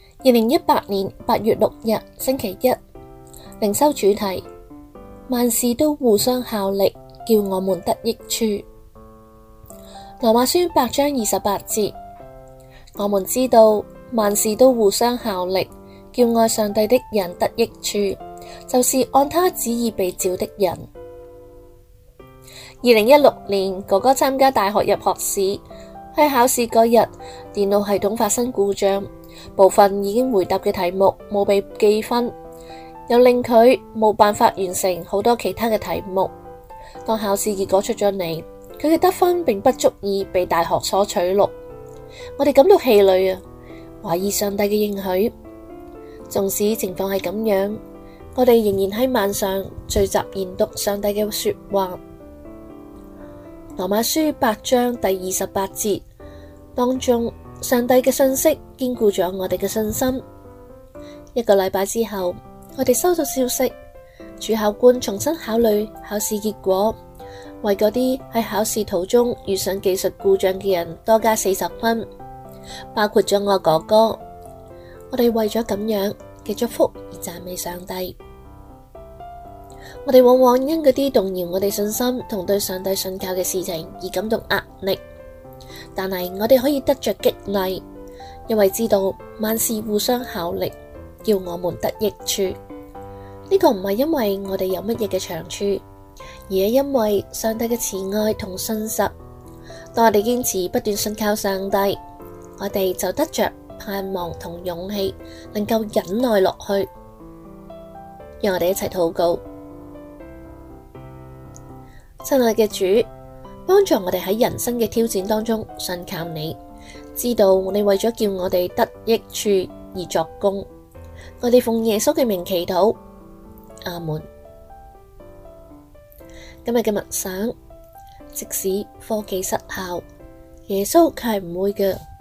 2018年8月6日星期一，靈修主題：萬事都互相效力，叫我們得益處。羅馬書8章28節，我們知道萬事都互相效力，叫愛上帝的人得益處，就是按他旨意被召的人。2016年，哥哥參加大學入學試，喺考試嗰日，電腦系統發生故障，部分已經回答嘅題目冇被記分，又令佢冇辦法完成好多其他嘅題目。當考試結果出咗嚟，佢嘅得分並不足以被大學所取錄。我哋感到氣餒啊，懷疑上帝嘅應許。縱使情況係咁樣，我哋仍然喺晚上聚集研讀上帝嘅說話。羅馬書8章第28節當中，上帝嘅信息堅固咗我哋嘅信心。1個禮拜之後，我哋收到消息，主考官重新考慮考試結果，為嗰啲喺考試途中遇上技術故障嘅人多加40分，包括咗我哥哥。我哋為咗咁樣嘅祝福而讚美上帝。我哋往往因嗰啲動搖我哋信心同對上帝信靠嘅事情而感到壓力，但係我哋可以得着激勵，因為知道萬事互相效力，叫我們得益處。呢個唔係因為我哋有乜嘢嘅長處，而係因為上帝嘅慈愛同信實。當我哋堅持不斷信靠上帝，我哋就得着盼望同勇氣，能夠忍耐落去。讓我哋一齊禱告。親愛嘅主，幫助我哋喺人生嘅挑戰當中信靠你，知道你為咗叫我哋得益處而作工。我哋奉耶穌嘅名祈禱，阿門。今日嘅默想，即使科技失效，耶穌卻係唔會嘅。